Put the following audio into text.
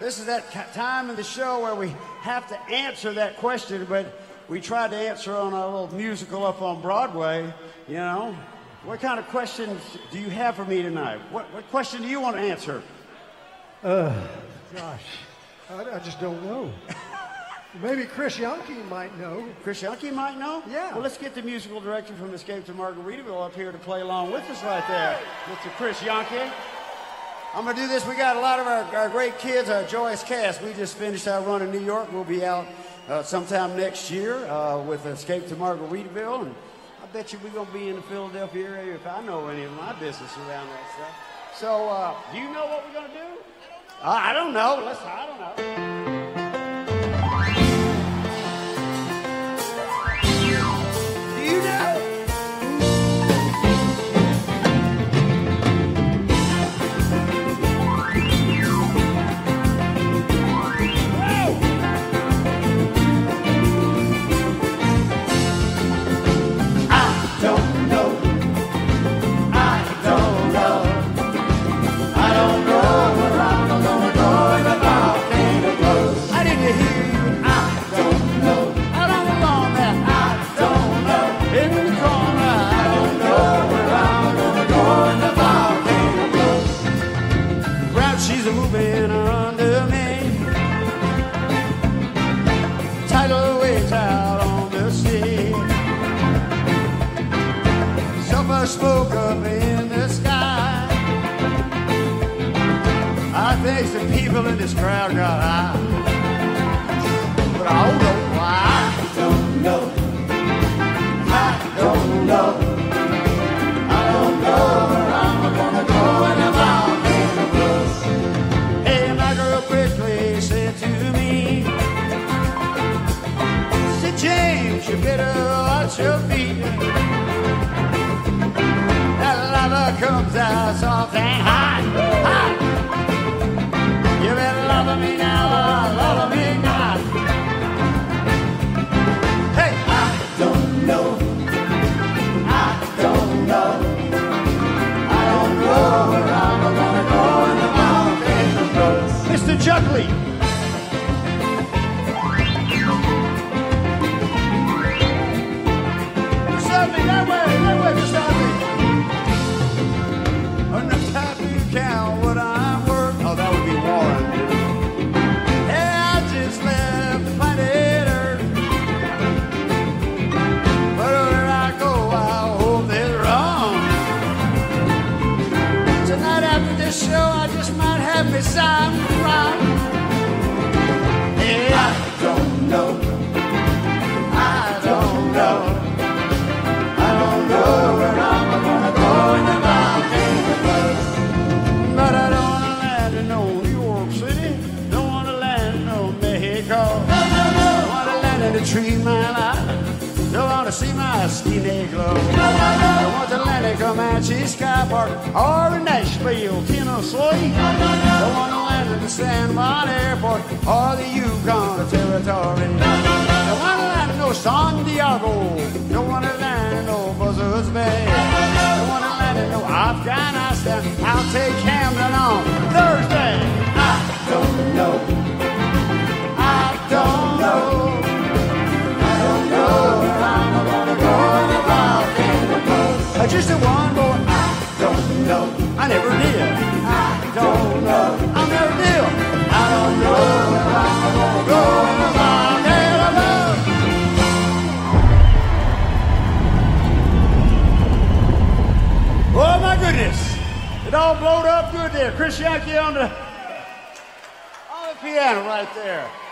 This is that time in the show where we have to answer that question, but we tried to answer on our little musical up on Broadway, you know. What kind of questions do you have for me tonight? What question do you want to answer? Gosh, I just don't know. Maybe Chris Yonke might know. Chris Yonke might know? Yeah. Well, let's get the musical director from Escape to Margaritaville up here to play along with us right there. Mr. Chris Yonke. I'm going to do this. We got a lot of our great kids, our joyous cast. We just finished our run in New York. We'll be out sometime next year with Escape to Margaritaville. And I bet you we're going to be in the Philadelphia area if I know any of my business around that stuff. So, do you know what we're going to do? I don't know. I don't know. Smoke up in the sky. I think some people in this crowd got high, but I don't know why. I don't know. I don't know. I don't know where I'm gonna go in the volcano blues. Hey, my girl quickly said to me, said, James, you better watch your feet. Comes out soft and hot, hot. You better love me now, love me not. Hey, I don't know. I don't know. I don't know where I'm gonna go in the mountains. Mr. Juggly. Stop me that way, stop me. Count what I'm worth. Oh, that would be Warren. Yeah, I just left planet Earth. But where I go, I hope they're wrong. Tonight after this show, I just might have me something wrong. Yeah, I don't know. I don't know. I don't know where I'm gonna go in the mountains. But I don't want to land in no New York City. Don't want to land in no Mexico. Don't want to land in a Tree Mile Island. Don't want to see my skinny glow. I want to land in Comanche Sky Park or in Nashville, Tennessee. Don't want to land in the San Juan Airport or the Yukon Territory. Don't want to land in no San Diego. Don't want to land in no Buzzards Bay. Don't want to land in no Afghanistan. I'll take Camden on Thursday. I don't know. I don't know. I don't know where I'm gonna go in the volcano. Just a one more. I don't know. I never did. I don't know. I never did. I don't know where I'm gonna go in the volcano. Oh my goodness. It all blowed up good there. Chris Yonke on the piano right there.